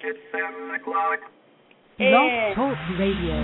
It's 7 o'clock. Blog Talk Radio.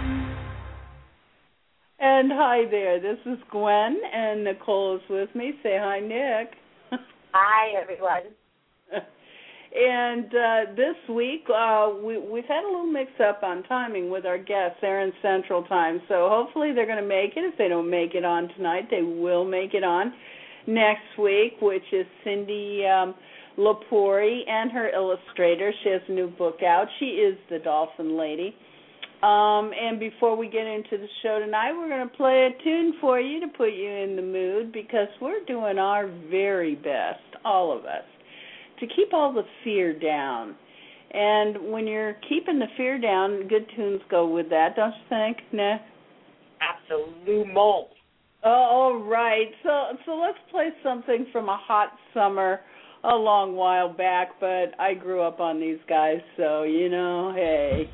And hi there, this is Gwen, and Nicole is with me. Say hi, Nick. Hi, everyone. And this week, we've had a little mix-up on timing with our guests. They're in Central Time, so hopefully they're going to make it. If they don't make it on tonight, they will make it on next week, which is Cindy Lepori and her illustrator. She has a new book out. She is the Dolphin Lady. And before we get into the show tonight, we're going to play a tune for you to put you in the mood, because we're doing our very best, all of us, to keep all the fear down. And when you're keeping the fear down, good tunes go with that, don't you think, Nick? Absolutely. Oh, all right. So let's play something from a hot summer a long while back, but I grew up on these guys, so, you know, hey.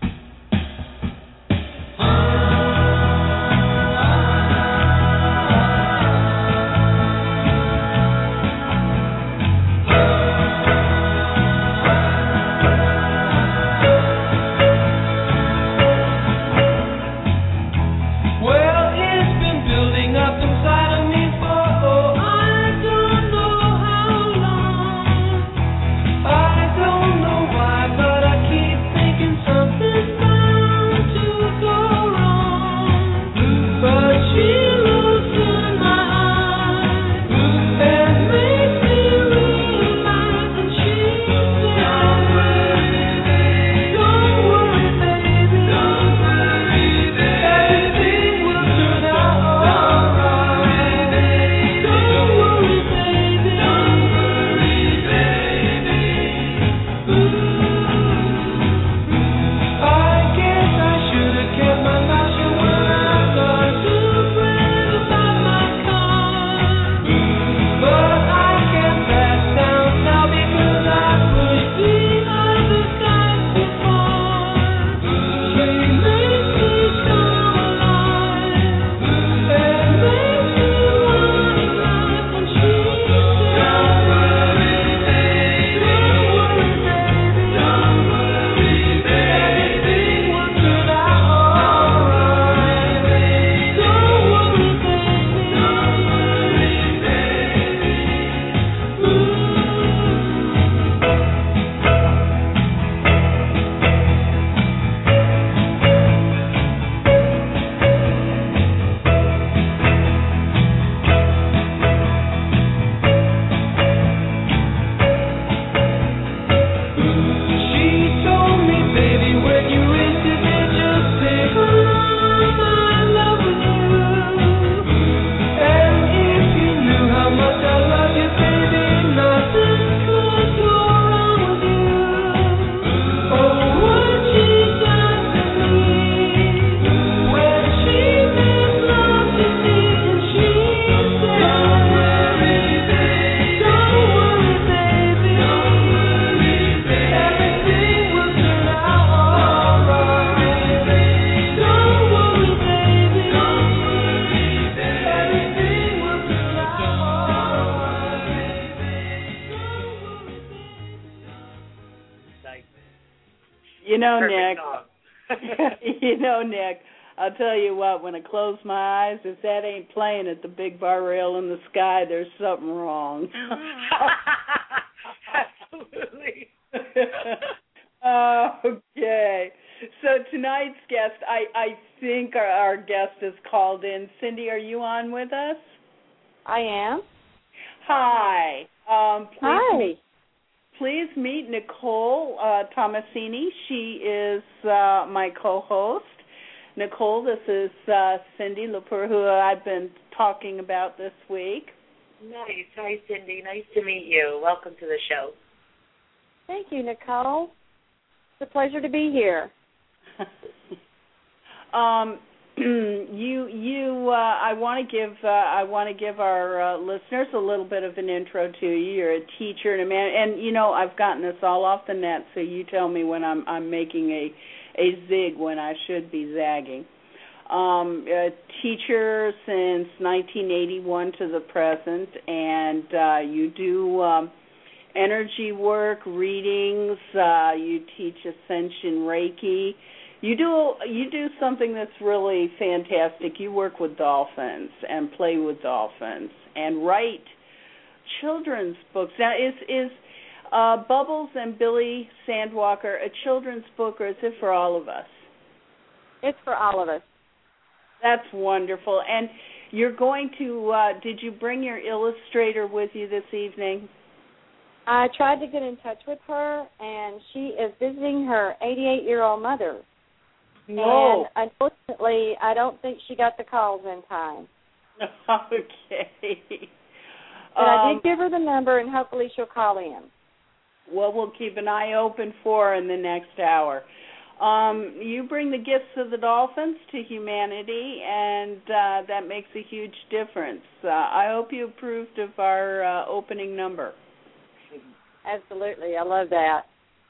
Nick, I'll tell you what, when I close my eyes, if that ain't playing at the big bar rail in the sky, there's something wrong. Absolutely. Okay. So tonight's guest, I think our guest is called in. Cindy, are you on with us? I am. Hi. Hi. Please meet Nicole Tomasini. She is my co-host. Nicole, this is Cindy Lepori, who I've been talking about this week. Nice. Hi, Cindy. Nice to meet you. Welcome to the show. Thank you, Nicole. It's a pleasure to be here. I want to give our listeners a little bit of an intro to you. You're a teacher and a man, and you know I've gotten this all off the net, so you tell me when I'm making a zig when I should be zagging. A teacher since 1981 to the present, and you do energy work, readings. You teach Ascension Reiki. You do something that's really fantastic. You work with dolphins and play with dolphins and write children's books. Now, is Bubbles and Billy Sandwalker a children's book, or is it for all of us? It's for all of us. That's wonderful. And you're going to, did you bring your illustrator with you this evening? I tried to get in touch with her, and she is visiting her 88-year-old mother. No. And unfortunately, I don't think she got the calls in time. Okay. But I did give her the number, and hopefully she'll call in. Well, we'll keep an eye open for her in the next hour. You bring the gifts of the dolphins to humanity, and that makes a huge difference. I hope you approved of our opening number. Absolutely. I love that.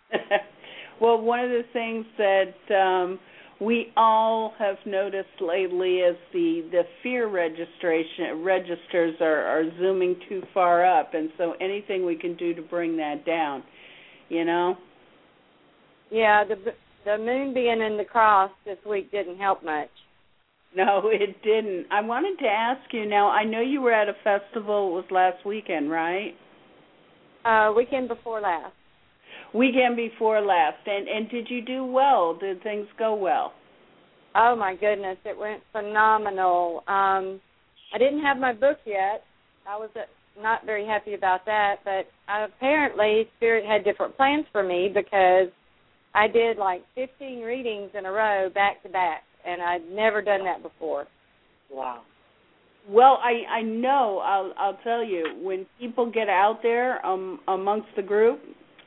Well, one of the things that we all have noticed lately is the fear registers are zooming too far up, and so anything we can do to bring that down, you know? Yeah, the moon being in the cross this week didn't help much. No, it didn't. I wanted to ask you now, I know you were at a festival, it was last weekend, right? Weekend before last. Weekend before last. And did you do well? Did things go well? Oh, my goodness. It went phenomenal. I didn't have my book yet. I was not very happy about that, but apparently Spirit had different plans for me because I did like 15 readings in a row back to back, and I'd never done that before. Wow. Well, I know, I'll tell you, when people get out there amongst the group,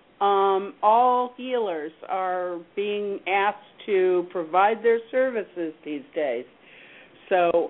all healers are being asked to provide their services these days. So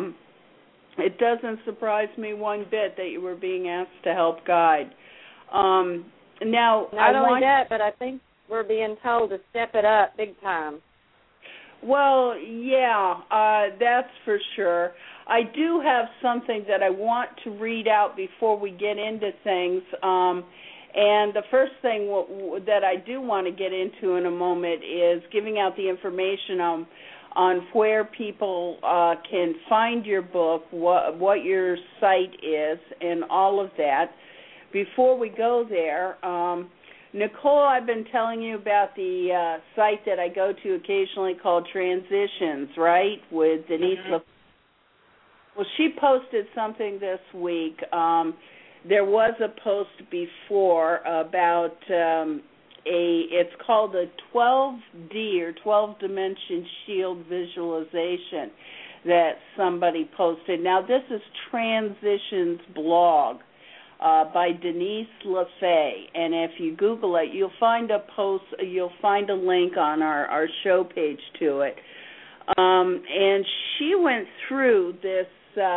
it doesn't surprise me one bit that you were being asked to help guide. Now, not only that, but I think we're being told to step it up big time. Well, yeah, that's for sure. I do have something that I want to read out before we get into things. And the first thing that I do want to get into in a moment is giving out the information on where people can find your book, what your site is, and all of that. Before we go there, Nicole, I've been telling you about the site that I go to occasionally called Transitions, right, with Denise. Mm-hmm. Well, she posted something this week. There was a post before about it's called a 12D or 12 Dimension Shield Visualization that somebody posted. Now, this is Transitions blog by Denise LaFay, and if you Google it, you'll find a post. You'll find a link on our show page to it. And she went through this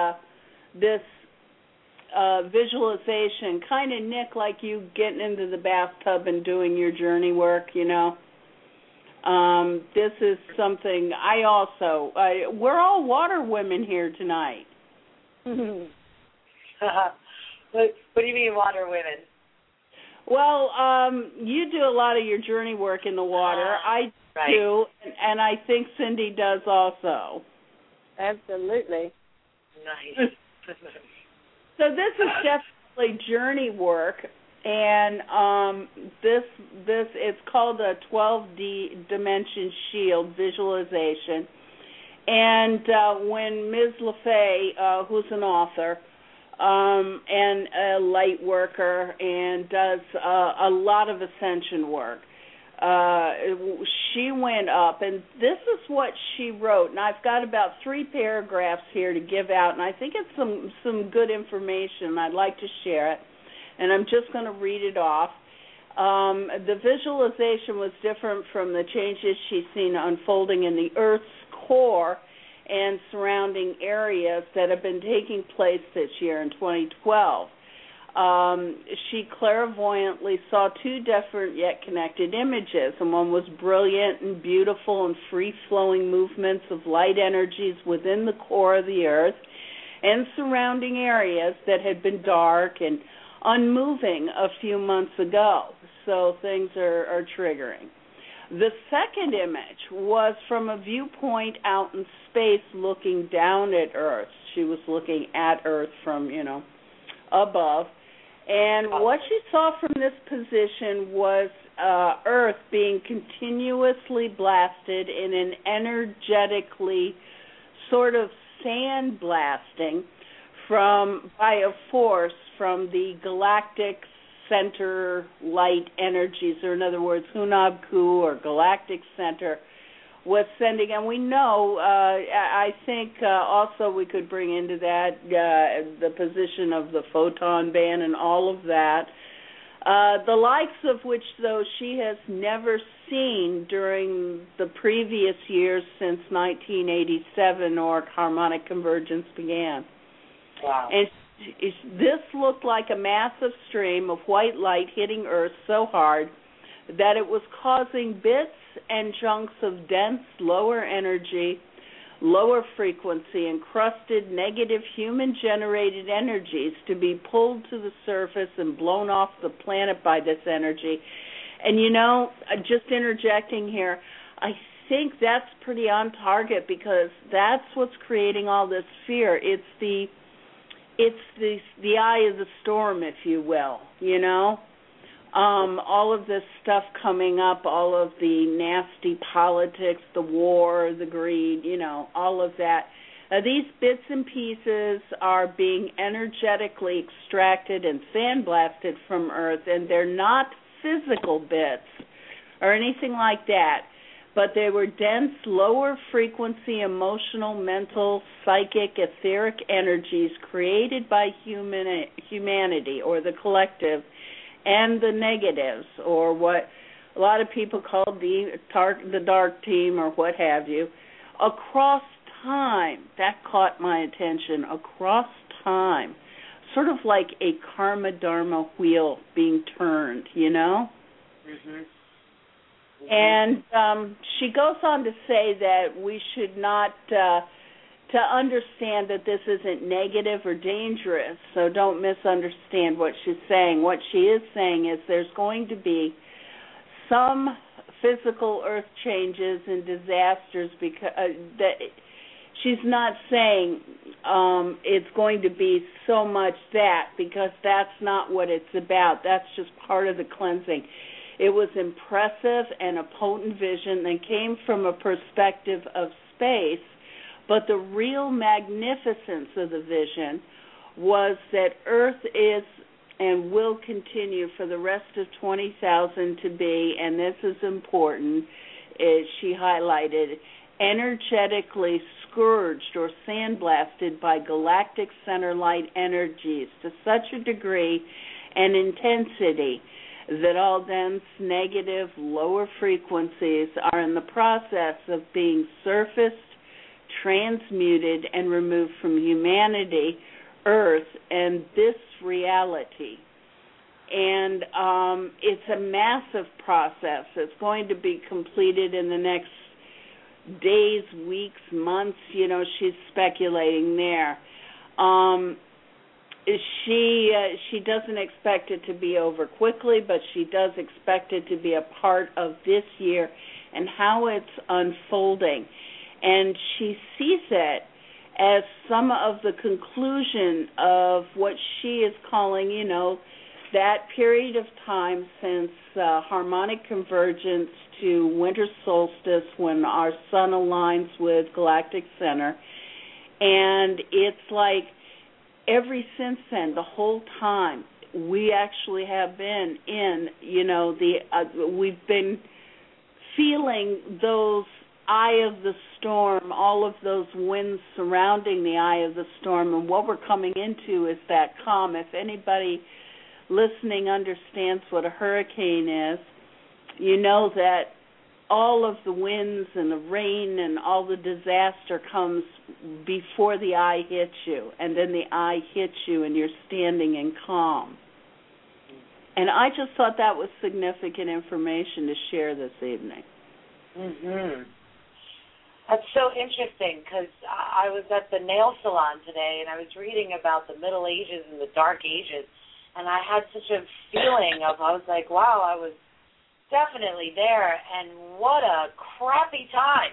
visualization, kind of, Nick, like you getting into the bathtub and doing your journey work, you know. This is something we're all water women here tonight. What do you mean water women? Well, you do a lot of your journey work in the water. I right. do, and I think Cindy does also. Absolutely. Nice. So this is definitely journey work, and this it's called a 12D Dimension Shield Visualization. And when Ms. LaFay, who's an author and a light worker and does a lot of ascension work, she went up, and this is what she wrote. And I've got about 3 paragraphs here to give out, and I think it's some good information. I'd like to share it, and I'm just going to read it off. The visualization was different from the changes she's seen unfolding in the Earth's core and surrounding areas that have been taking place this year in 2012. She clairvoyantly saw 2 different yet connected images, and one was brilliant and beautiful and free-flowing movements of light energies within the core of the Earth and surrounding areas that had been dark and unmoving a few months ago, so things are triggering. The second image was from a viewpoint out in space looking down at Earth. She was looking at Earth from, above. And what she saw from this position was Earth being continuously blasted in an energetically sort of sandblasting by a force from the galactic center light energies, or in other words, Hunab-Ku or galactic center was sending, and we know, I think also we could bring into that the position of the photon band and all of that, the likes of which, though, she has never seen during the previous years since 1987 or harmonic convergence began. Wow. And this looked like a massive stream of white light hitting Earth so hard that it was causing bits and chunks of dense, lower energy, lower frequency, encrusted negative human-generated energies to be pulled to the surface and blown off the planet by this energy. And, just interjecting here, I think that's pretty on target because that's what's creating all this fear. It's the eye of the storm, if you will, all of this stuff coming up, all of the nasty politics, the war, the greed, all of that. These bits and pieces are being energetically extracted and sandblasted from Earth, and they're not physical bits or anything like that, but they were dense, lower frequency, emotional, mental, psychic, etheric energies created by humanity or the collective, and the negatives, or what a lot of people call the dark team or what have you, across time. That caught my attention, across time, sort of like a karma dharma wheel being turned, Mm-hmm. And she goes on to say that we should not, to understand that this isn't negative or dangerous, so don't misunderstand what she's saying. What she is saying is there's going to be some physical earth changes and disasters because that she's not saying it's going to be so much that, because that's not what it's about. That's just part of the cleansing. It was impressive and a potent vision that came from a perspective of space, but the real magnificence of the vision was that Earth is and will continue for the rest of 20,000 to be, and this is important, she highlighted, energetically scourged or sandblasted by galactic center light energies to such a degree and intensity that all dense, negative, lower frequencies are in the process of being surfaced, transmuted, and removed from humanity, Earth, and this reality. And it's a massive process. It's going to be completed in the next days, weeks, months. She's speculating there. She doesn't expect it to be over quickly, but she does expect it to be a part of this year and how it's unfolding. And she sees it as some of the conclusion of what she is calling, that period of time since harmonic convergence to winter solstice when our sun aligns with galactic center. And it's like every since then, the whole time, we actually have been in, we've been feeling those eye of the storm, all of those winds surrounding the eye of the storm, and what we're coming into is that calm. If anybody listening understands what a hurricane is, you know that all of the winds and the rain and all the disaster comes before the eye hits you, and then the eye hits you and you're standing in calm. And I just thought that was significant information to share this evening. Mm-hmm. That's so interesting because I was at the nail salon today and I was reading about the Middle Ages and the Dark Ages, And I had such a feeling I was like, wow, I was definitely there, and what a crappy time.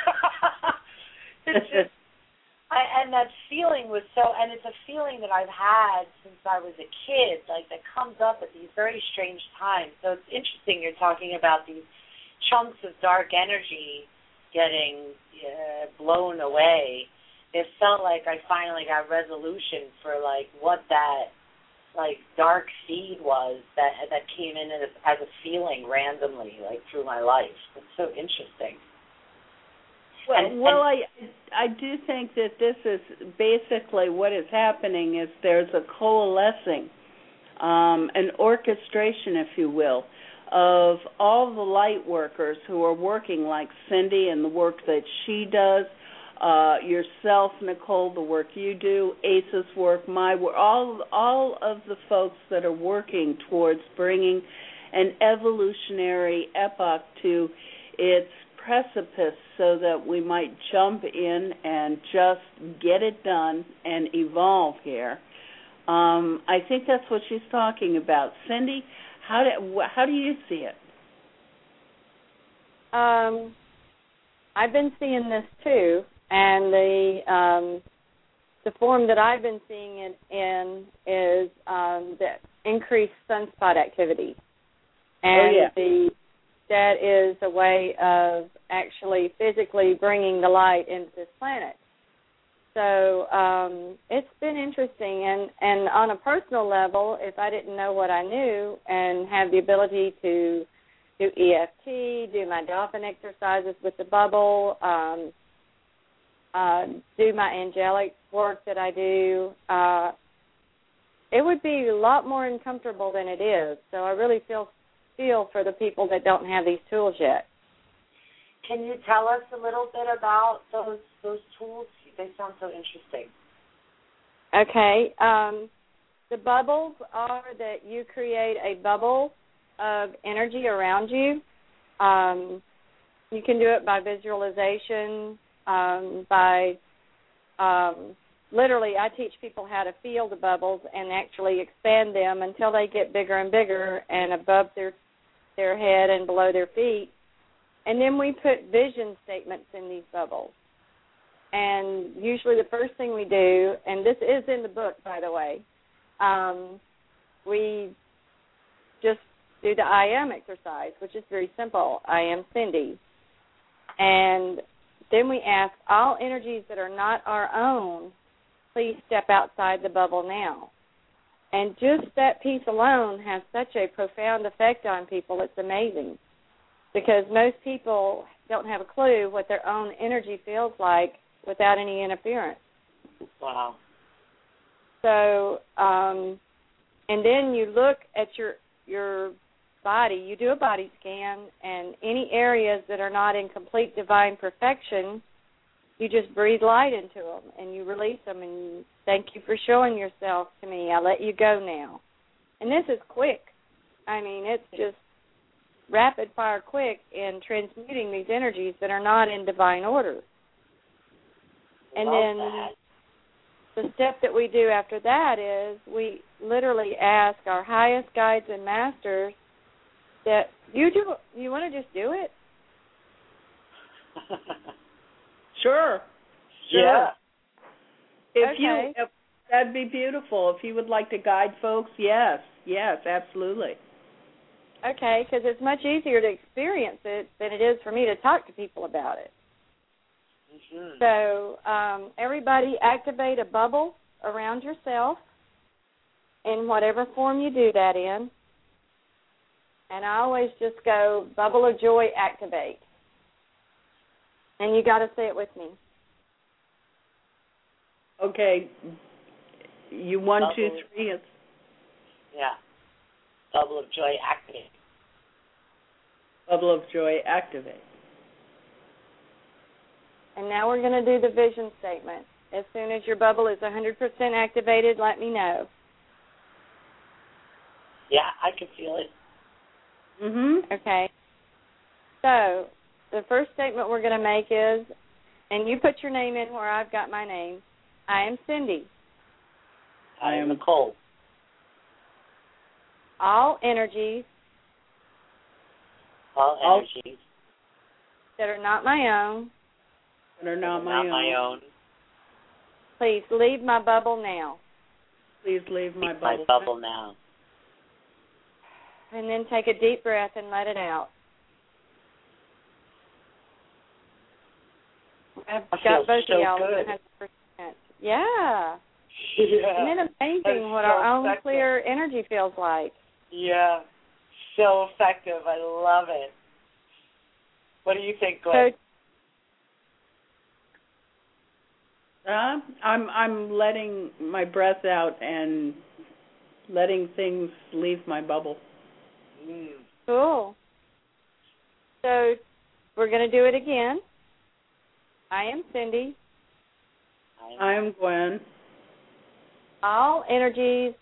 It's just, and that feeling was and it's a feeling that I've had since I was a kid, like that comes up at these very strange times. So it's interesting you're talking about these chunks of dark energy getting blown away. It felt like I finally got resolution for like what that like dark seed was that came in as a feeling randomly, like through my life. It's so interesting. Well, I do think that this is basically what is happening is there's a coalescing, an orchestration, if you will, of all the light workers who are working like Cindy and the work that she does, yourself, Nicole, the work you do, Ace's work, my work, all of the folks that are working towards bringing an evolutionary epoch to its precipice so that we might jump in and just get it done and evolve here. I think that's what she's talking about. Cindy, how do you see it? I've been seeing this too, and the form that I've been seeing it in is the increased sunspot activity, and that is a way of actually physically bringing the light into this planet. So it's been interesting, and on a personal level, if I didn't know what I knew and have the ability to do EFT, do my dolphin exercises with the bubble, do my angelic work that I do, it would be a lot more uncomfortable than it is. So I really feel for the people that don't have these tools yet. Can you tell us a little bit about those tools? They sound so interesting. Okay. The bubbles are that you create a bubble of energy around you. You can do it by visualization, literally, I teach people how to feel the bubbles and actually expand them until they get bigger and bigger and above their head and below their feet. And then we put vision statements in these bubbles. And usually the first thing we do, and this is in the book, by the way, we just do the I am exercise, which is very simple. I am Cindy. And then we ask all energies that are not our own, please step outside the bubble now. And just that piece alone has such a profound effect on people, it's amazing. Because most people don't have a clue what their own energy feels like without any interference. Wow. So, and then you look at your body, you do a body scan, and any areas that are not in complete divine perfection, you just breathe light into them, and you release them, and you thank you for showing yourself to me. I let you go now. And this is quick. I mean, it's just rapid fire quick in transmuting these energies that are not in divine order. And then the step that we do after that is we literally ask our highest guides and masters that you want to just do it? Sure. Yeah. If that'd be beautiful. If you would like to guide folks, yes, absolutely. Okay, because it's much easier to experience it than it is for me to talk to people about it. Mm-hmm. So everybody activate a bubble around yourself in whatever form you do that in. And I always just go, bubble of joy, activate. And you got to say it with me. Okay. You 1, 2, 3. Yeah. Bubble of joy, activate. Bubble of joy, activate. And now we're going to do the vision statement. As soon as your bubble is 100% activated, let me know. Yeah, I can feel it. Okay. So the first statement we're going to make is, and you put your name in where I've got my name, I am Cindy. I am Nicole. all energies that are not my own, please leave my bubble now. Please leave my bubble now. And then take a deep breath and let it out. I've got both of y'all at 100%. Yeah. Isn't it amazing what our own clear energy feels like? Yeah. So effective. I love it. What do you think, Glenn? I'm letting my breath out and letting things leave my bubble. Cool. So we're going to do it again. I am Cindy. I am Gwen. All energies.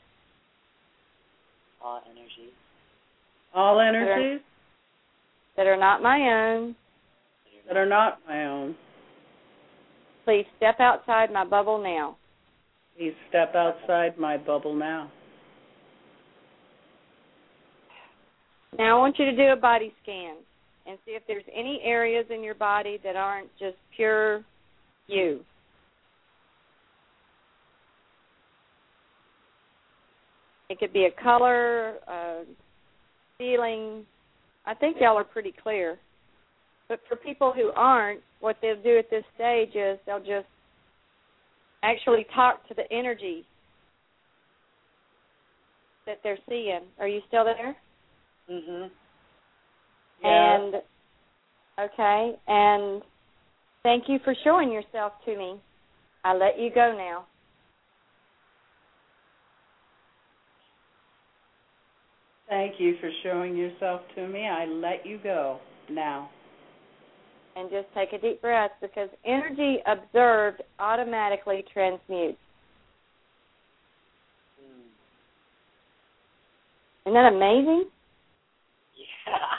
That are not my own. Please step outside my bubble now. Please step outside my bubble now. Now I want you to do a body scan and see if there's any areas in your body that aren't just pure you. It could be a color, a feeling. I think y'all are pretty clear. But for people who aren't, what they'll do at this stage is they'll just actually talk to the energy that they're seeing. Are you still there? Mhm. Yeah. And thank you for showing yourself to me. I let you go now. Thank you for showing yourself to me. I let you go now. And just take a deep breath, because energy observed automatically transmutes. Isn't that amazing? Yeah.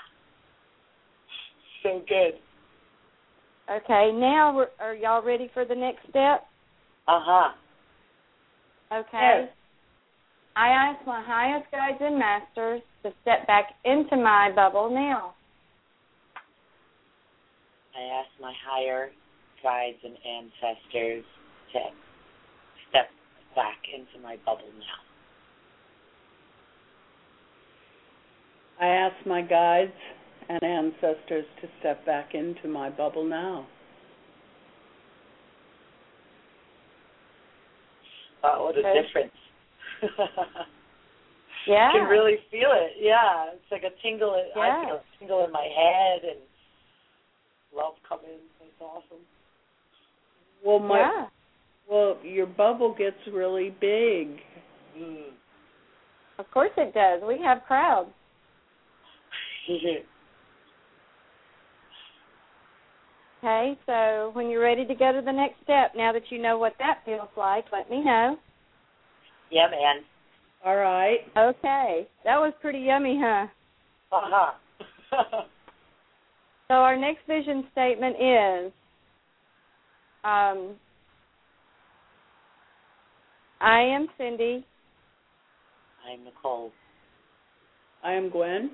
So good. Okay, now are y'all ready for the next step? Uh-huh. Okay. Yes. I ask my highest guides and masters to step back into my bubble now. I ask my higher guides and ancestors to step back into my bubble now. I ask my guides and ancestors to step back into my bubble now. Wow, what a difference. Yeah. I can really feel it. Yeah, it's like a tingle. I feel a tingle in my head and love coming. It's awesome. Well, your bubble gets really big. Of course it does. We have crowds. Okay, so when you're ready to go to the next step, now that you know what that feels like, let me know. Yeah, man. All right. Okay, that was pretty yummy, huh? Uh-huh. So our next vision statement is, I am Cindy. I'm Nicole. I am Gwen.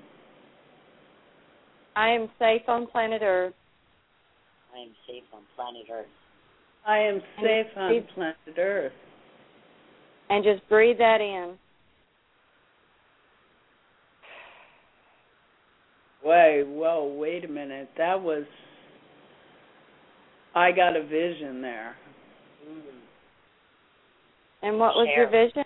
I am safe on planet Earth. I am safe on planet Earth. I am safe on planet Earth. And just breathe that in. Wait a minute. I got a vision there. And what was your vision?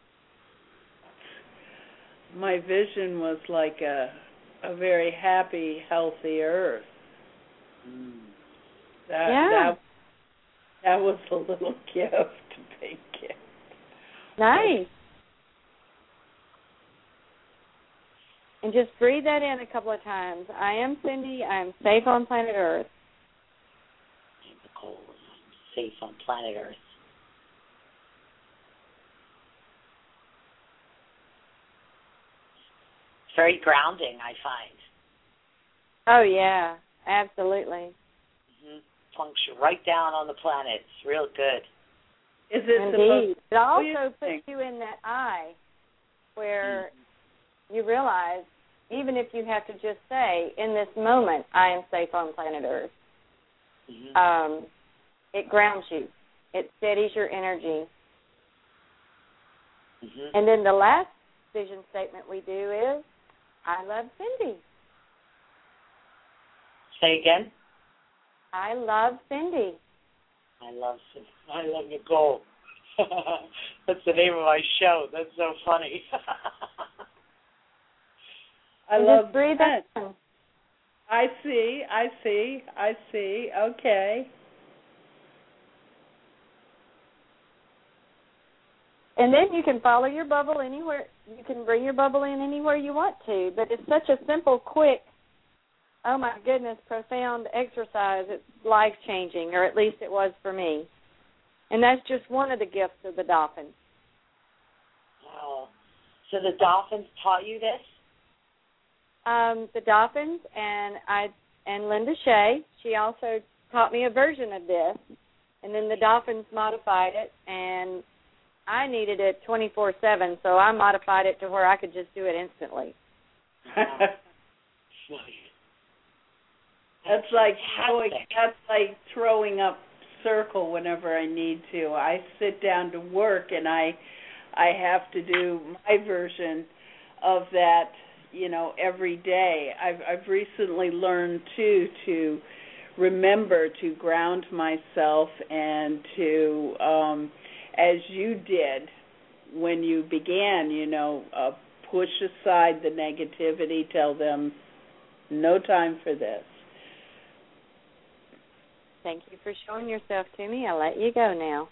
My vision was like a very happy, healthy Earth. That was a little gift, big gift. Nice. And just breathe that in a couple of times. I am Cindy. I am safe on planet Earth. I'm Nicole. I'm safe on planet Earth. It's very grounding, I find. Oh, yeah. Absolutely. Plunks you right down on the planet. It's real good. Is it Indeed. It also puts you in that eye where you realize, even if you have to just say, in this moment, I am safe on planet Earth, it grounds you. It steadies your energy. And then the last vision statement we do is, I love Cindy. Say again. I love Cindy. I love Nicole. That's the name of my show. That's so funny. I love breathe that. in. I see. Okay. And then you can follow your bubble anywhere. You can bring your bubble in anywhere you want to. But it's such a simple, quick, oh my goodness, profound exercise. It's life-changing, or at least it was for me. And that's just one of the gifts of the dolphins. Wow. So the dolphins taught you this? The dolphins and Linda Shea, she also taught me a version of this. And then the dolphins modified it, and I needed it 24/7, so I modified it to where I could just do it instantly. That's like throwing up circle whenever I need to. I sit down to work and I have to do my version of that, every day. I've recently learned too to remember to ground myself and to as you did when you began, push aside the negativity, tell them no time for this. Thank you for showing yourself to me. I'll let you go now.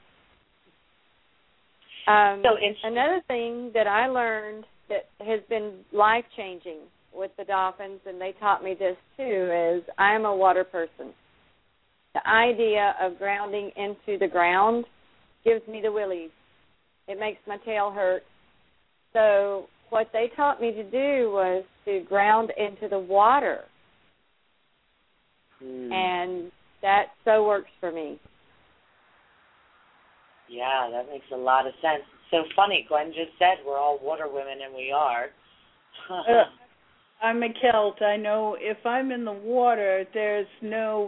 Another thing that I learned that has been life-changing with the dolphins, and they taught me this too, is I'm a water person. The idea of grounding into the ground gives me the willies. It makes my tail hurt. So what they taught me to do was to ground into the water. And that so works for me. Yeah, that makes a lot of sense. It's so funny. Gwen just said we're all water women, and we are. I'm a Celt. I know if I'm in the water, there is no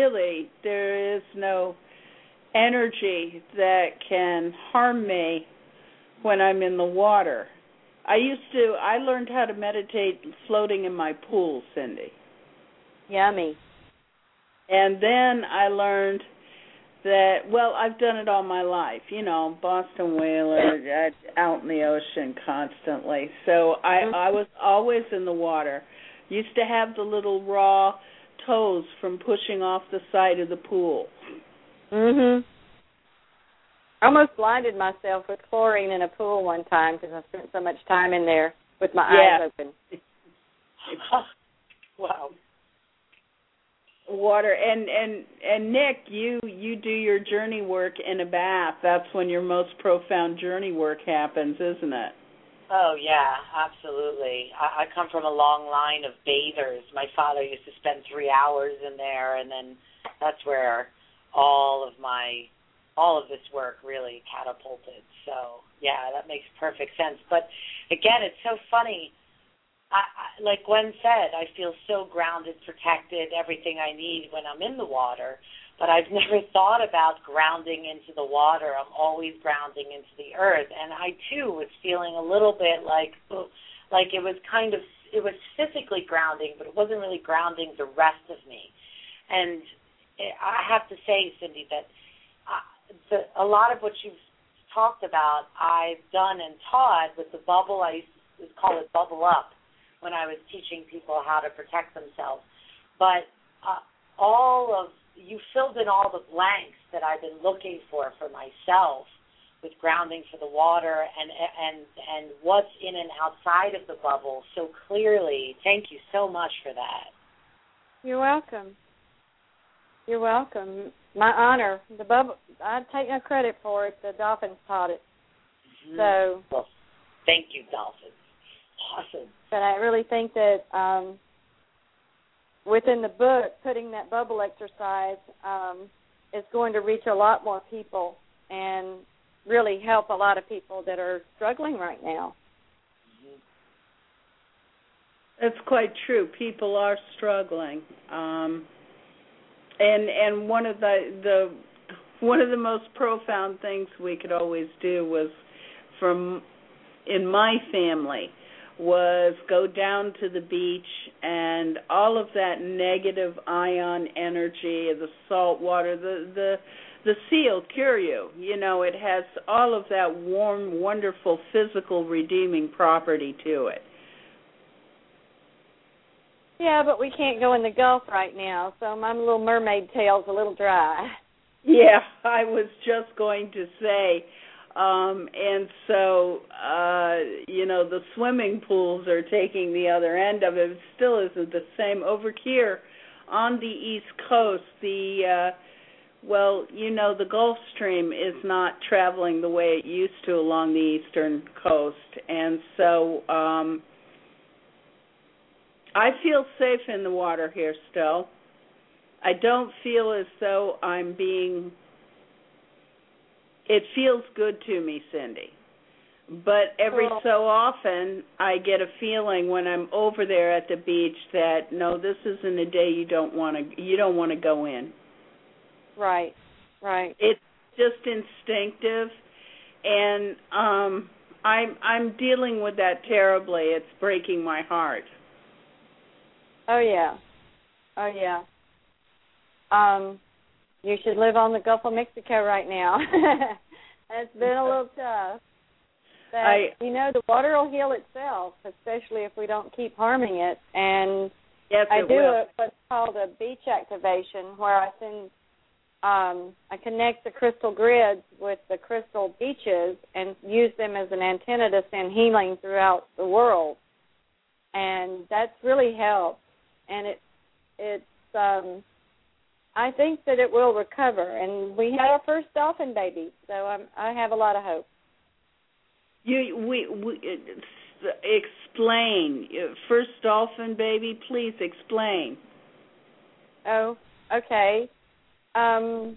energy that can harm me when I'm in the water. I learned how to meditate floating in my pool, Cindy. Yummy. And then I learned that, I've done it all my life, Boston whaler, out in the ocean constantly. So I was always in the water. Used to have the little raw toes from pushing off the side of the pool. I almost blinded myself with chlorine in a pool one time because I spent so much time in there with my eyes open. Wow. Water and Nick, you do your journey work in a bath. That's when your most profound journey work happens, isn't it? Oh yeah, absolutely. I come from a long line of bathers. My father used to spend 3 hours in there, and then that's where all of this work really catapulted. So yeah, that makes perfect sense. But again, it's so funny. Like Gwen said, I feel so grounded, protected, everything I need when I'm in the water, but I've never thought about grounding into the water. I'm always grounding into the earth, and I, too, was feeling a little bit like it was physically grounding, but it wasn't really grounding the rest of me. And I have to say, Cindy, that a lot of what you've talked about, I've done and taught with the bubble. I used to call it Bubble Up, when I was teaching people how to protect themselves. But you filled in all the blanks that I've been looking for myself with grounding for the water and what's in and outside of the bubble so clearly. Thank you so much for that. You're welcome. You're welcome. My honor. The bubble, I take no credit for it. The dolphins taught it. So. Well, thank you, dolphins. Awesome. But I really think that within the book, putting that bubble exercise is going to reach a lot more people and really help a lot of people that are struggling right now. That's quite true. People are struggling, and one of the one of the most profound things we could always do was, in my family, was go down to the beach, and all of that negative ion energy, the salt water, the sea will cure you. You know, it has all of that warm, wonderful physical redeeming property to it. Yeah, but we can't go in the Gulf right now, so my little mermaid tail's a little dry. Yeah, I was just going to say, and so, the swimming pools are taking the other end of it. It still isn't the same. Over here on the East Coast, the Gulf Stream is not traveling the way it used to along the eastern coast, and so I feel safe in the water here still. I don't feel as though it feels good to me, Cindy. But every so often I get a feeling when I'm over there at the beach that, no, this isn't a day you don't want to go in. Right. It's just instinctive, and I'm dealing with that terribly. It's breaking my heart. Oh yeah. You should live on the Gulf of Mexico right now. It's been a little tough. But, the water will heal itself, especially if we don't keep harming it. And yes, I do what's called a beach activation, where I connect the crystal grids with the crystal beaches and use them as an antenna to send healing throughout the world. And that's really helped. And I think that it will recover. And we had our first dolphin baby, so I have a lot of hope. Explain. First dolphin baby, please explain. Oh, okay. I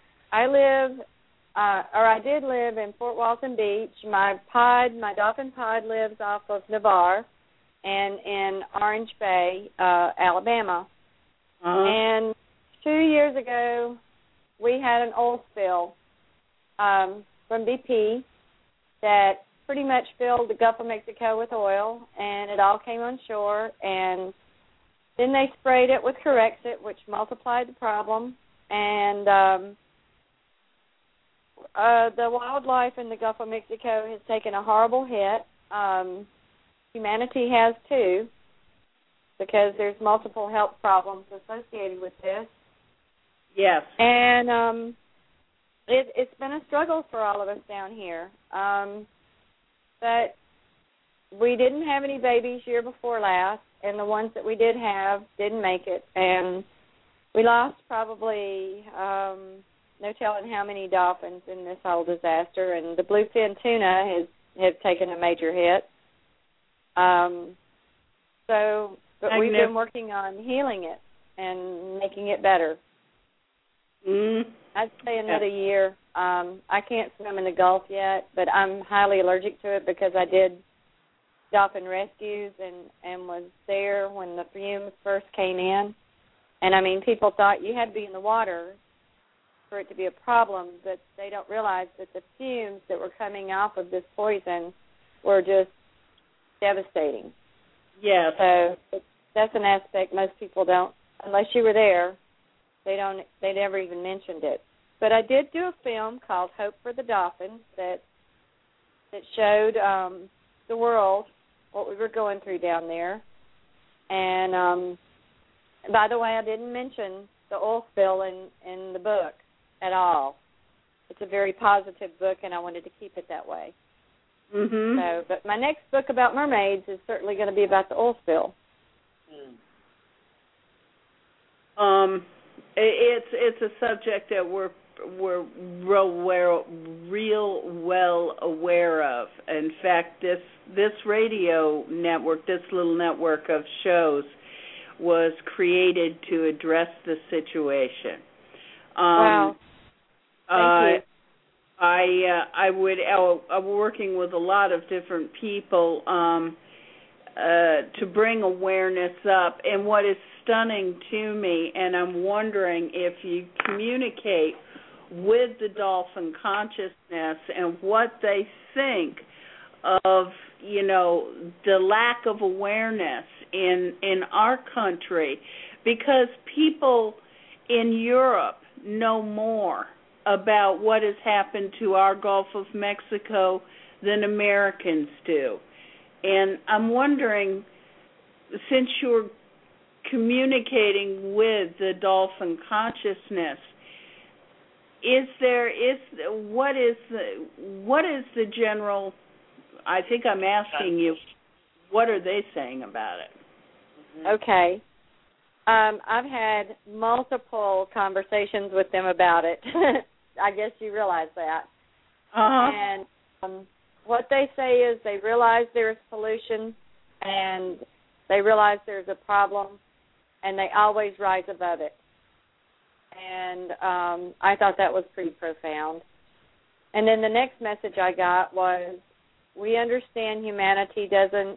did live in Fort Walton Beach. My dolphin pod lives off of Navarre and in Orange Bay, Alabama. Uh-huh. And 2 years ago, we had an oil spill from BP that pretty much filled the Gulf of Mexico with oil, and it all came on shore. And then they sprayed it with Corexit, which multiplied the problem. And the wildlife in the Gulf of Mexico has taken a horrible hit. Humanity has too, because there's multiple health problems associated with this. Yes. And it's been a struggle for all of us down here. But we didn't have any babies year before last, and the ones that we did have didn't make it. And we lost probably no telling how many dolphins in this whole disaster. And the bluefin tuna has taken a major hit. But we've been working on healing it and making it better. Mm-hmm. I'd say another year. I can't swim in the Gulf yet, but I'm highly allergic to it because I did dolphin rescues and was there when the fumes first came in. And, I mean, people thought you had to be in the water for it to be a problem, but they don't realize that the fumes that were coming off of this poison were just devastating. Yes. So that's an aspect most people don't, unless you were there, they never even mentioned it. But I did do a film called Hope for the Dolphins that showed the world what we were going through down there. And by the way, I didn't mention the oil spill in the book at all. It's a very positive book, and I wanted to keep it that way. Mm-hmm. So, but my next book about mermaids is certainly going to be about the oil spill. It's a subject that we're real well aware of. In fact, this radio network, this little network of shows, was created to address the situation. Wow. Thank you. I'm working with a lot of different people. to bring awareness up. And what is stunning to me, and I'm wondering if you communicate with the dolphin consciousness and what they think of, the lack of awareness in our country, because people in Europe know more about what has happened to our Gulf of Mexico than Americans do. And I'm wondering, since you're communicating with the dolphin consciousness, what is the general, I think I'm asking you, what are they saying about it? Okay. I've had multiple conversations with them about it. I guess you realize that. Uh-huh. And what they say is they realize there's pollution and they realize there's a problem, and they always rise above it. And I thought that was pretty profound. And then the next message I got was, we understand humanity doesn't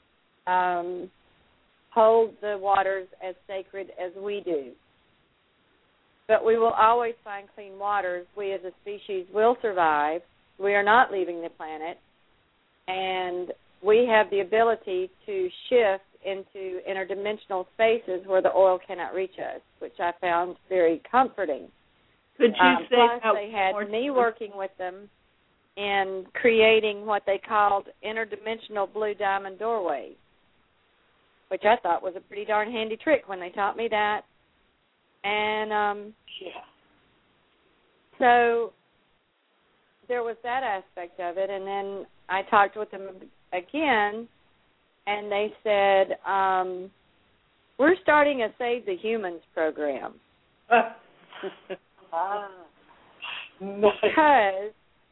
hold the waters as sacred as we do. But we will always find clean waters. We as a species will survive. We are not leaving the planet. And we have the ability to shift into interdimensional spaces where the oil cannot reach us, which I found very comforting. Could you say plus, they had me working with them in creating what they called interdimensional blue diamond doorways, which I thought was a pretty darn handy trick when they taught me that. And so there was that aspect of it. And then I talked with them again, and they said, we're starting a Save the Humans program. Because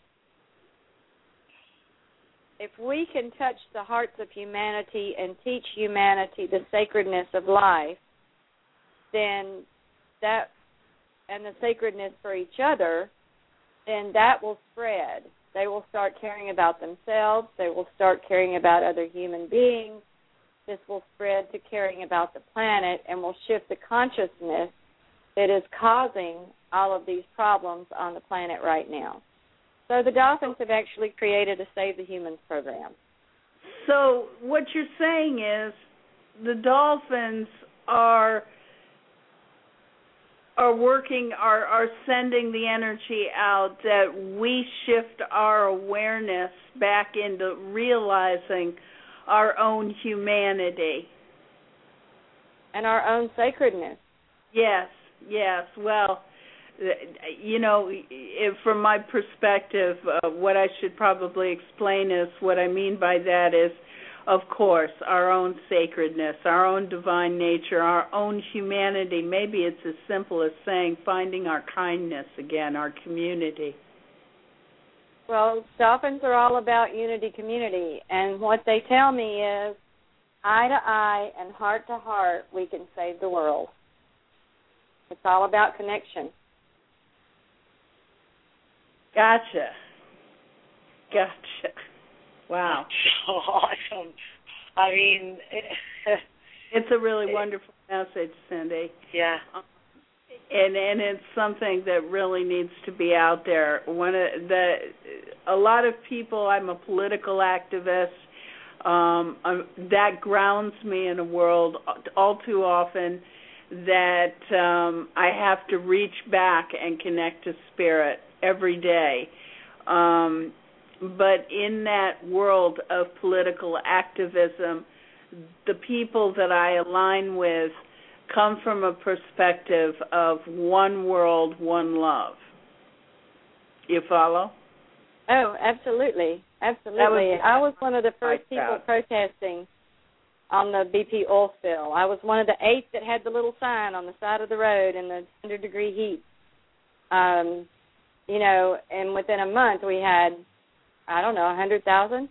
if we can touch the hearts of humanity and teach humanity the sacredness of life, then that, and the sacredness for each other, then that will spread. They will start caring about themselves. They will start caring about other human beings. This will spread to caring about the planet and will shift the consciousness that is causing all of these problems on the planet right now. So the dolphins have actually created a Save the Humans program. So what you're saying is the dolphins are sending the energy out that we shift our awareness back into realizing our own humanity. And our own sacredness. Yes. Well, from my perspective, what I should probably explain is what I mean by that is, of course, our own sacredness, our own divine nature, our own humanity. Maybe it's as simple as saying finding our kindness again, our community. Well, dolphins are all about unity, community, and what they tell me is eye to eye and heart to heart, we can save the world. It's all about connection. Gotcha. Wow. So awesome. I mean, it's a really wonderful message, Cindy. Yeah. And it's something that really needs to be out there. A lot of people, I'm a political activist. That grounds me in a world all too often that I have to reach back and connect to spirit every day. But in that world of political activism, the people that I align with come from a perspective of one world, one love. You follow? Oh, absolutely. Absolutely. I was one of the first people protesting on the BP oil spill. I was one of the 8 that had the little sign on the side of the road in the 100-degree heat. And within a month we had, 100,000.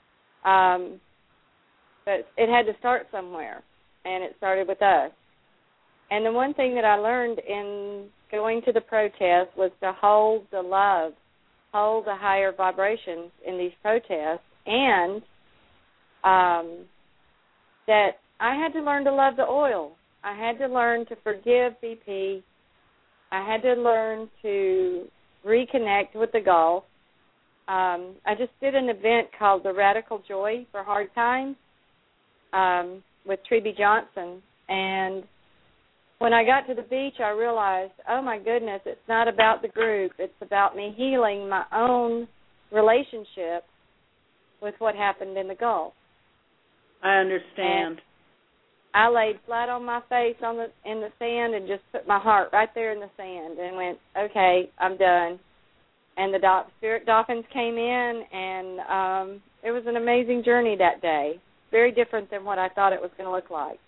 But it had to start somewhere, and it started with us. And the one thing that I learned in going to the protest was to hold the love, hold the higher vibrations in these protests, and that I had to learn to love the oil. I had to learn to forgive BP. I had to learn to reconnect with the Gulf. I just did an event called The Radical Joy for Hard Times with Treby Johnson. And when I got to the beach, I realized, oh, my goodness, it's not about the group. It's about me healing my own relationship with what happened in the Gulf. I understand. And I laid flat on my face in the sand and just put my heart right there in the sand and went, okay, I'm done. And the spirit dolphins came in, and it was an amazing journey that day. Very different than what I thought it was going to look like.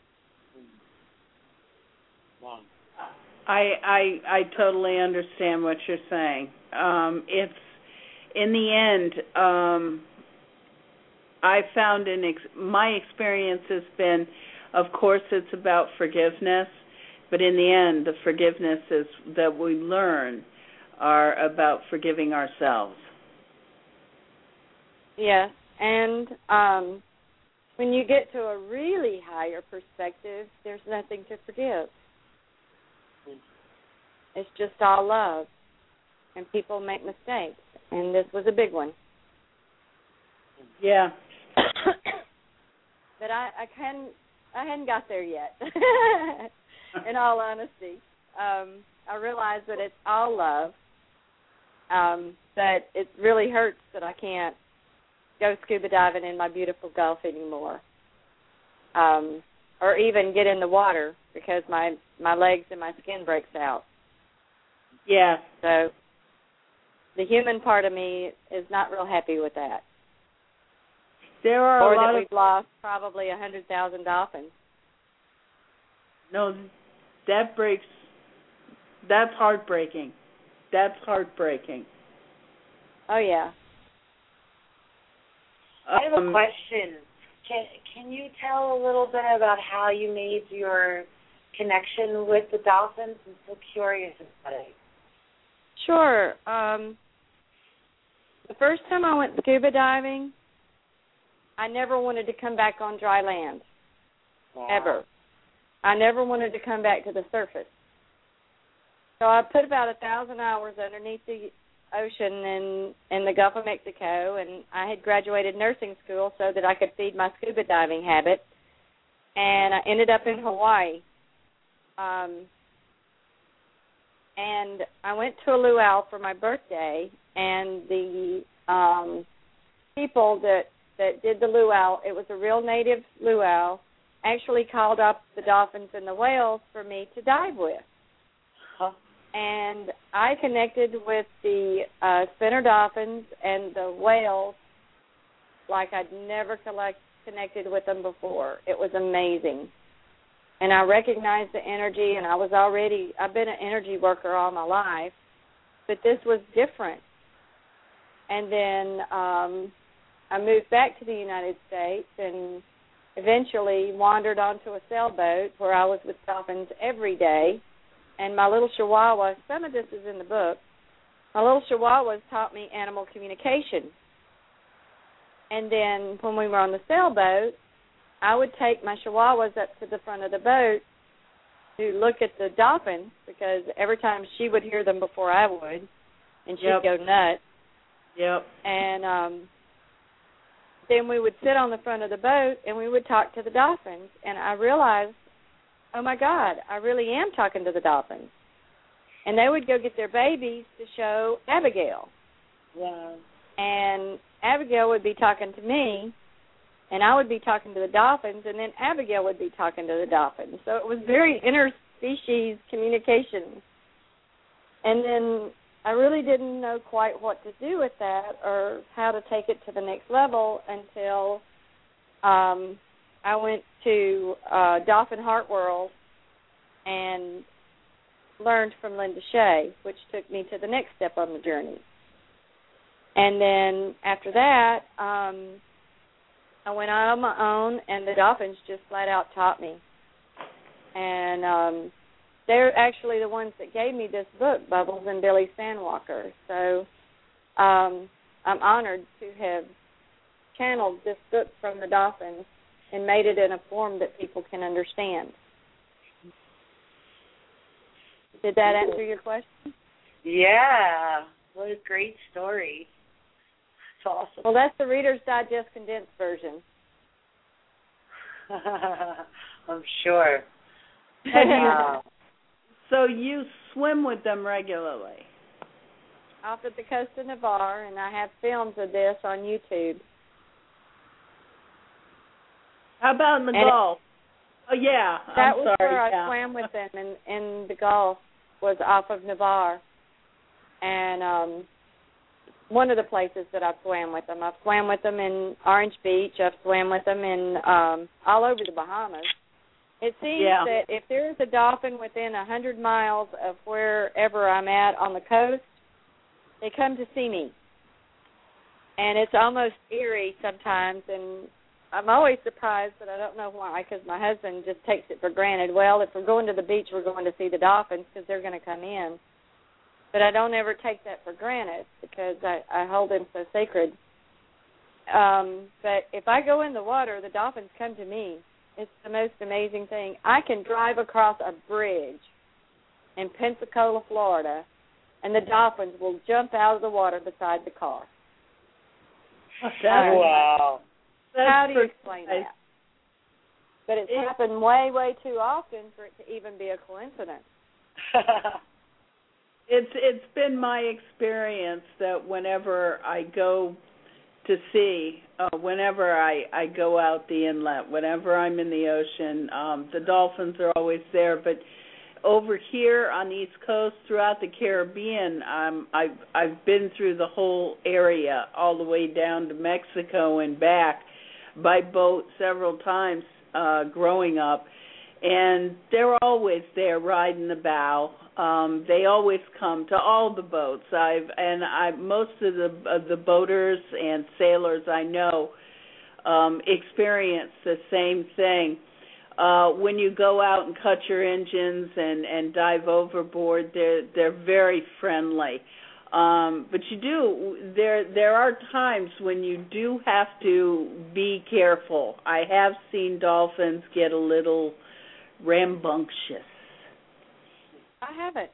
Wow. I totally understand what you're saying. It's in the end, I found my experience has been, of course, it's about forgiveness, but in the end, the forgivenesses that we learn are about forgiving ourselves. Yes, and when you get to a really higher perspective, there's nothing to forgive. It's just all love, and people make mistakes, and this was a big one. Yeah. But I hadn't got there yet, in all honesty. I realize that it's all love, but it really hurts that I can't go scuba diving in my beautiful Gulf anymore, or even get in the water because my legs and my skin breaks out. Yeah. So the human part of me is not real happy with that. There are or a lot that we've lost probably 100,000 dolphins. No, that's heartbreaking. That's heartbreaking. Oh, yeah. I have a question. Can you tell a little bit about how you made your connection with the dolphins? I'm so curious about it. Sure. The first time I went scuba diving, I never wanted to come back on dry land, ever. I never wanted to come back to the surface. So I put about 1,000 hours underneath the ocean in the Gulf of Mexico, and I had graduated nursing school so that I could feed my scuba diving habit, and I ended up in Hawaii. And I went to a luau for my birthday, and the people that did the luau, it was a real native luau, actually called up the dolphins and the whales for me to dive with. Huh. And I connected with the spinner dolphins and the whales like I'd never connected with them before. It was amazing. And I recognized the energy, and I've been an energy worker all my life, but this was different. And then I moved back to the United States and eventually wandered onto a sailboat where I was with dolphins every day. And my little chihuahua, some of this is in the book, my little chihuahuas taught me animal communication. And then when we were on the sailboat, I would take my chihuahuas up to the front of the boat to look at the dolphins because every time she would hear them before I would, and she'd go nuts. Yep. And then we would sit on the front of the boat and we would talk to the dolphins. And I realized, oh, my God, I really am talking to the dolphins. And they would go get their babies to show Abigail. Yeah. And Abigail would be talking to me, and I would be talking to the dolphins, and then Abigail would be talking to the dolphins. So it was very interspecies communication. And then I really didn't know quite what to do with that or how to take it to the next level until I went to Dolphin Heart World and learned from Linda Shea, which took me to the next step on the journey. And then after that, I went out on my own, and the dolphins just flat out taught me. And they're actually the ones that gave me this book, Bubbles and Billy Sandwalker. So I'm honored to have channeled this book from the dolphins and made it in a form that people can understand. Did that answer your question? Yeah. What a great story. It's awesome. Well, that's the Reader's Digest condensed version. I'm sure. So you swim with them regularly? Off at the coast of Navarre, and I have films of this on YouTube. How about in the Gulf? Oh, yeah. That was where I swam with them, and the Gulf was off of Navarre. And one of the places that I've swam with them. I've swam with them in Orange Beach. I've swam with them in all over the Bahamas. It seems that if there's a dolphin within 100 miles of wherever I'm at on the coast, they come to see me. And it's almost eerie sometimes, and I'm always surprised, but I don't know why, because my husband just takes it for granted. Well, if we're going to the beach, we're going to see the dolphins because they're going to come in. But I don't ever take that for granted because I hold them so sacred. But if I go in the water, the dolphins come to me. It's the most amazing thing. I can drive across a bridge in Pensacola, Florida, and the dolphins will jump out of the water beside the car. Wow. How do you explain that? But it's happened way, way too often for it to even be a coincidence. It's been my experience that whenever I go to sea, whenever I go out the inlet, whenever I'm in the ocean, the dolphins are always there. But over here on the East Coast, throughout the Caribbean, I've been through the whole area, all the way down to Mexico and back by boat several times growing up. And they're always there riding the bow. They always come to all the boats. Most of the boaters and sailors I know experience the same thing. When you go out and cut your engines and dive overboard, they're very friendly. But there are times when you do have to be careful. I have seen dolphins get a little rambunctious. I haven't.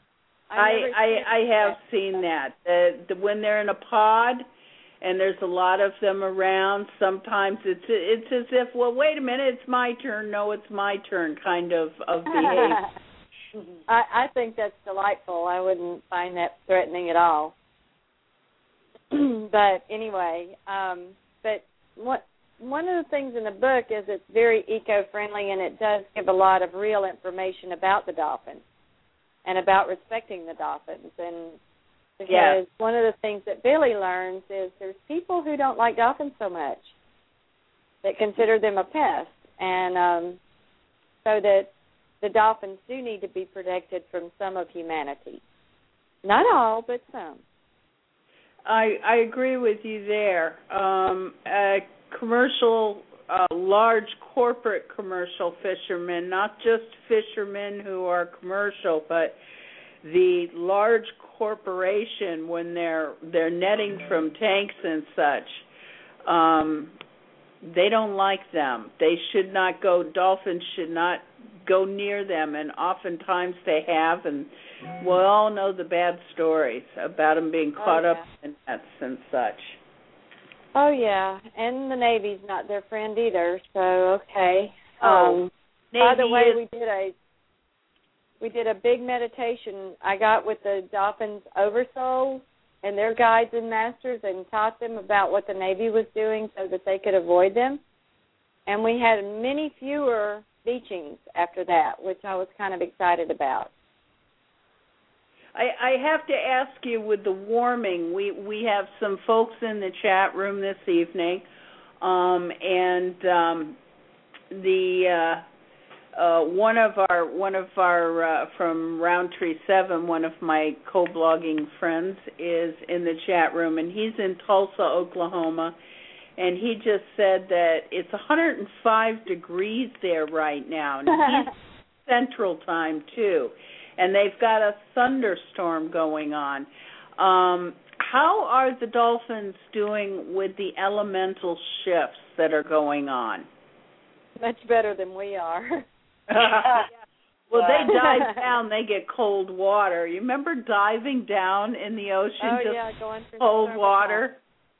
I have seen that. When they're in a pod and there's a lot of them around, sometimes it's as if, well, wait a minute, it's my turn. No, it's my turn kind of behavior. I think that's delightful. I wouldn't find that threatening at all. But anyway, one of the things in the book is it's very eco-friendly, and it does give a lot of real information about the dolphins and about respecting the dolphins. And because one of the things that Billy learns is there's people who don't like dolphins so much, that consider them a pest, and so that the dolphins do need to be protected from some of humanity. Not all, but some. I agree with you there. Commercial, large corporate commercial fishermen, not just fishermen who are commercial, but the large corporation, when they're netting from tanks and such, they don't like them. They should not go. Dolphins should not go near them, and oftentimes they have, and we all know the bad stories about them being caught up in nets and such. Oh, yeah, and the Navy's not their friend either, so okay. By the way, we did a big meditation. I got with the Dolphins Oversoul and their guides and masters and taught them about what the Navy was doing so that they could avoid them. And we had many fewer beachings after that, which I was kind of excited about. I have to ask you, with the warming, we have some folks in the chat room this evening, and one of our from Roundtree 7, one of my co-blogging friends is in the chat room, and he's in Tulsa, Oklahoma, and he just said that it's 105 degrees there right now, and he's Central Time too. And they've got a thunderstorm going on. How are the dolphins doing with the elemental shifts that are going on? much better than we are. Well, they dive down, they get cold water. You remember diving down in the ocean, going through cold water?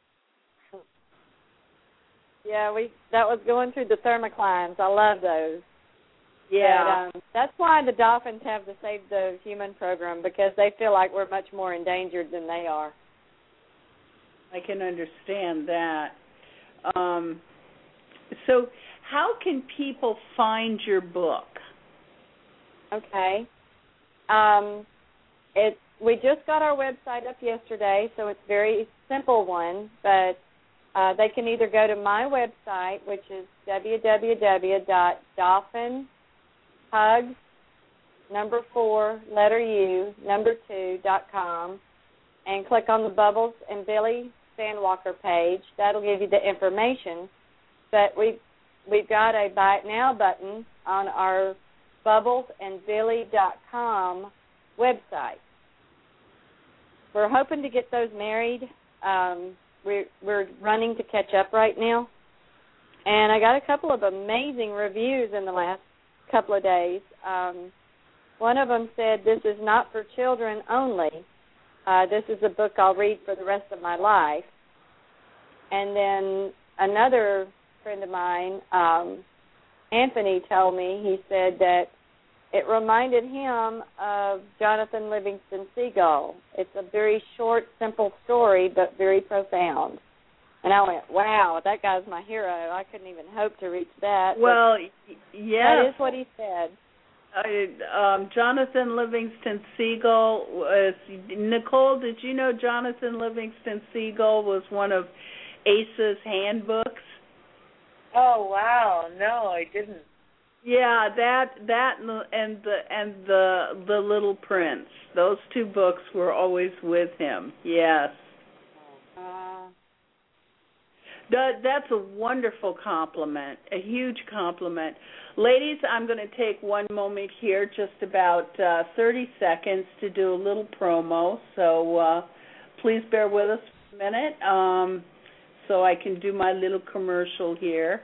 Yeah, that was going through the thermoclines. I love those. Yeah. But, that's why the dolphins have the Save the Human program, because they feel like we're much more endangered than they are. I can understand that. So how can people find your book? Okay. We just got our website up yesterday, so it's a very simple one, but they can either go to my website, which is www.dolphinhugs2.com, and click on the Bubbles and Billy Sandwalker page. That'll give you the information. But we've got a Buy It Now button on our bubblesandbilly.com website. We're hoping to get those married. We're running to catch up right now. And I got a couple of amazing reviews in the last couple of days. One of them said, "This is not for children only. This is a book I'll read for the rest of my life." And then another friend of mine, Anthony, told me, he said that it reminded him of Jonathan Livingston Seagull. It's a very short, simple story, but very profound. And I went, wow, that guy's my hero. I couldn't even hope to reach that. Well, yes. That is what he said. Jonathan Livingston Seagull was, Nicole, did you know Jonathan Livingston Seagull was one of ACE's handbooks? Oh, wow. No, I didn't. Yeah, that and the Little Prince. Those two books were always with him. Yes. That's a wonderful compliment, a huge compliment. Ladies, I'm going to take one moment here, just about 30 seconds, to do a little promo. So please bear with us for a minute so I can do my little commercial here.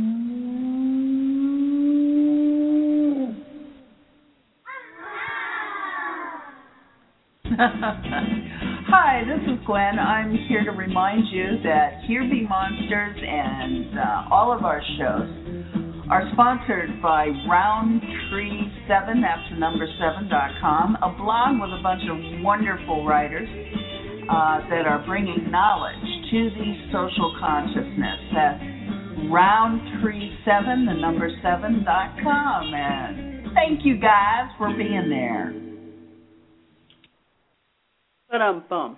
Hi, this is Gwen. I'm here to remind you that Here Be Monsters and all of our shows are sponsored by Roundtree7, that's the number 7.com, a blog with a bunch of wonderful writers that are bringing knowledge to the social consciousness. That's Roundtree7, the number 7.com. And thank you guys for being there. Ba-dum-bum.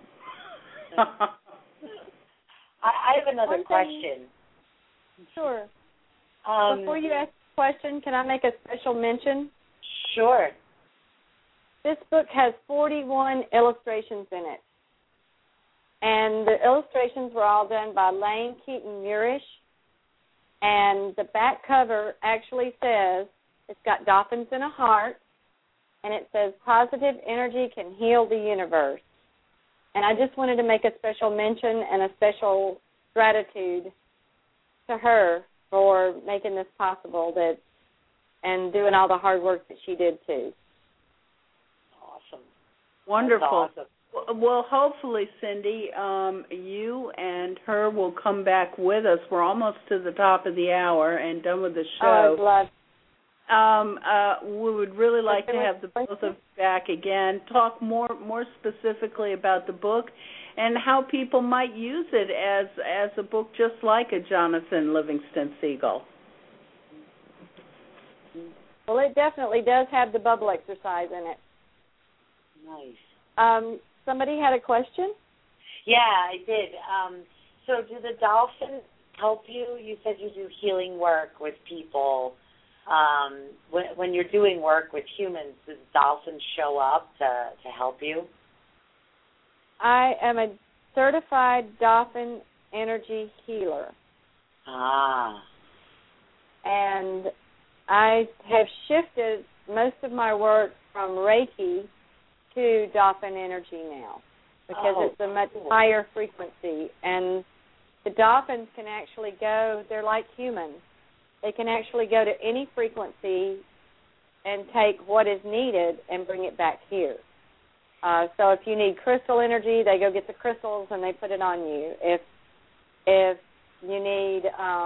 I have another question. Sure. Before you ask the question, can I make a special mention? Sure. This book has 41 illustrations in it. And the illustrations were all done by Lane Keaton Murish. And the back cover actually says, it's got dolphins in a heart, and it says, positive energy can heal the universe. And I just wanted to make a special mention and a special gratitude to her for making this possible and doing all the hard work that she did, too. Awesome. Wonderful. That's awesome. Well, hopefully, Cindy, you and her will come back with us. We're almost to the top of the hour and done with the show. Oh, I'd love. We would really like to have the both of you back again, talk more specifically about the book and how people might use it as a book just like a Jonathan Livingston Seagull. Well, it definitely does have the bubble exercise in it. Nice. Somebody had a question? Yeah, I did. So do the dolphins help you? You said you do healing work with people. When you're doing work with humans, does dolphins show up to help you? I am a certified dolphin energy healer. And I have shifted most of my work from Reiki to dolphin energy now because it's a much higher frequency. And the dolphins can actually go, they're like humans. they can actually go to any frequency and take what is needed and bring it back here. So if you need crystal energy, they go get the crystals and they put it on you. If you need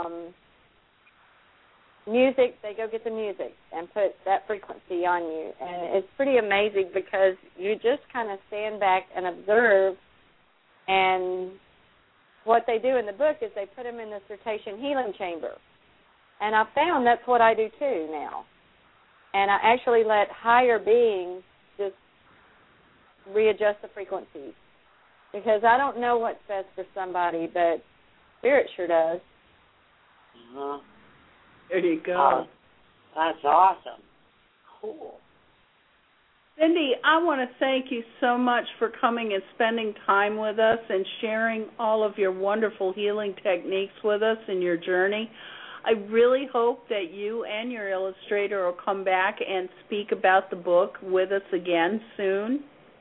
music, they go get the music and put that frequency on you. And it's pretty amazing because you just kind of stand back and observe. And what they do in the book is they put them in the Cirtation Healing Chamber. And I found that's what I do too now. And I actually let higher beings just readjust the frequencies. Because I don't know what's best for somebody, but Spirit sure does. Uh-huh. There you go. That's awesome. Cool. Cindy, I want to thank you so much for coming and spending time with us and sharing all of your wonderful healing techniques with us in your journey. I really hope that you and your illustrator will come back and speak about the book with us again soon.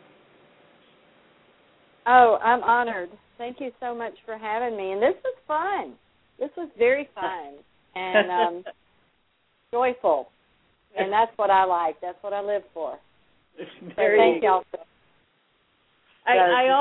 Oh, I'm honored. Thank you so much for having me. And this was fun. This was very fun and joyful. And that's what I like. That's what I live for. So thank y'all. I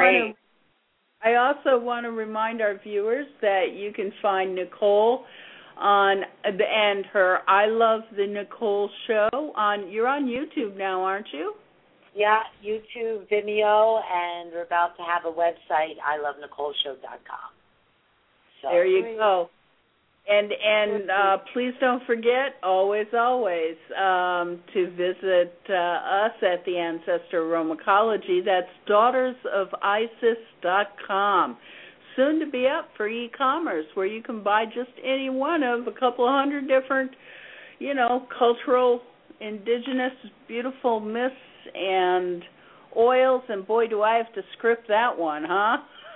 also want to remind our viewers that you can find Nicole on and her I Love the Nicole Show you're on YouTube now, aren't you? Yeah, YouTube, Vimeo, and we're about to have a website, ilovenicoleshow.com. So there you go. And please don't forget, always, to visit us at the Ancestor Aromatology. That's daughtersofIsis.com. Soon to be up for e-commerce, where you can buy just any one of a couple of hundred different, cultural, indigenous, beautiful mists and oils. And boy, do I have to script that one, huh?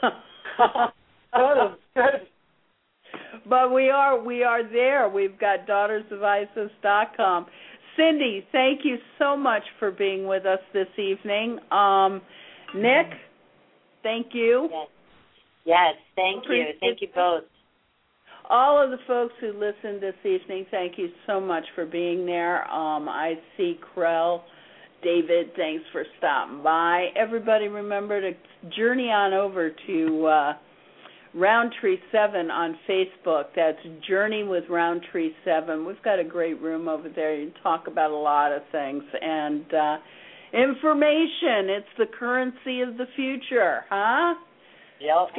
Good. But we are there. We've got daughtersofIsis.com. Cindy, thank you so much for being with us this evening. Nick, thank you. Yes, thank you. Thank you both. All of the folks who listened this evening, thank you so much for being there. I see Krell. David, thanks for stopping by. Everybody remember to journey on over to Roundtree 7 on Facebook. That's Journey with Roundtree 7. We've got a great room over there. You can talk about a lot of things. And information, it's the currency of the future, huh? Yep.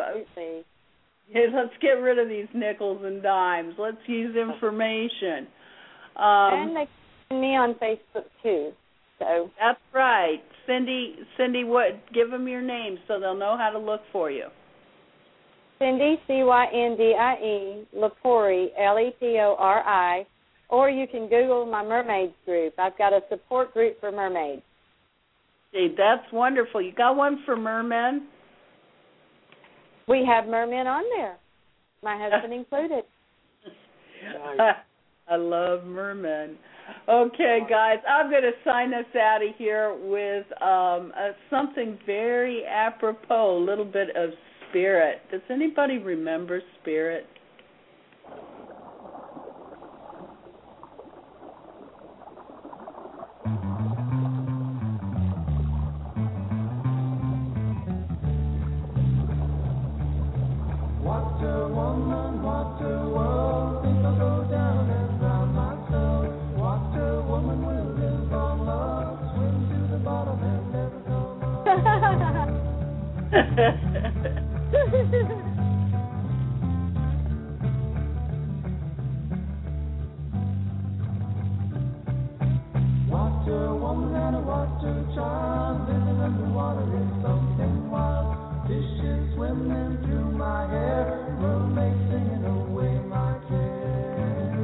Let's get rid of these nickels and dimes. Let's use information. And they can me on Facebook, too. So that's right. Cindy, give them your name so they'll know how to look for you. Cindy, Cyndie, Lepori, Lepori, or you can Google my mermaids group. I've got a support group for mermaids. Hey, that's wonderful. You got one for mermen? We have mermen on there, my husband included. I love mermen. Okay, guys, I'm going to sign us out of here with something very apropos, a little bit of Spirit. Does anybody remember Spirit? What a woman, what a world, think I'll go down and drown myself. What a woman will live on love, swim to the bottom and never come up. What a woman and what a child, living underwater is something wild. Fishes swimming through my hair, roommates singing away my care.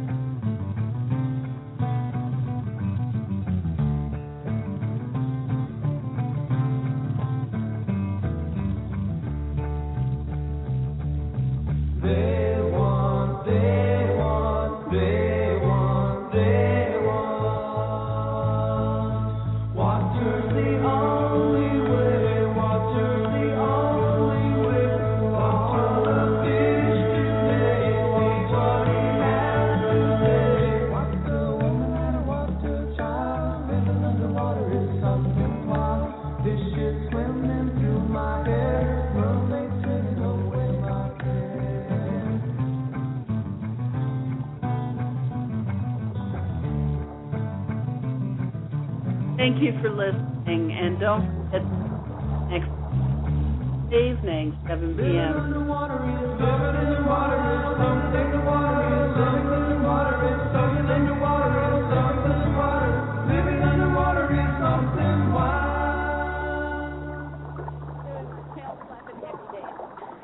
They want water. dishes swimming through my hair, mermaids singing away my care. Thank you for listening, and don't forget next evening, 7 p.m. Living in the water is something. The water is living in the water is something. In the water is something. The water living in the water is something wild. Tail slapping happy dance.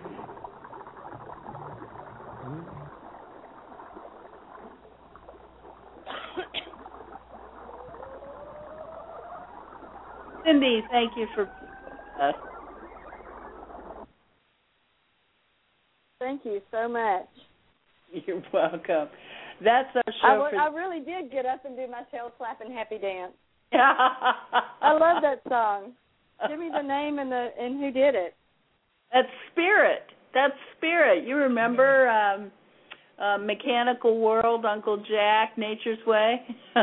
Cindy, thank you for us. Thank you so much. You're welcome. That's our show. I really did get up and do my tail slapping happy dance. I I love that song. Give me the name and who did it. That's Spirit. That's Spirit. You remember Mechanical World, Uncle Jack, Nature's Way?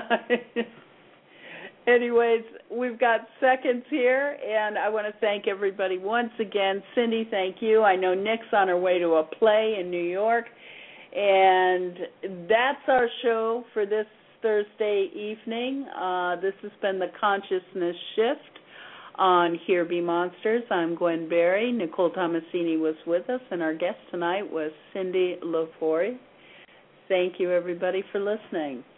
Anyways, we've got seconds here, and I want to thank everybody once again. Cindy, thank you. I know Nick's on her way to a play in New York, and that's our show for this Thursday evening. This has been the Consciousness Shift on Here Be Monsters. I'm Gwen Berry. Nicole Tomasini was with us, and our guest tonight was Cindy LaForey. Thank you, everybody, for listening.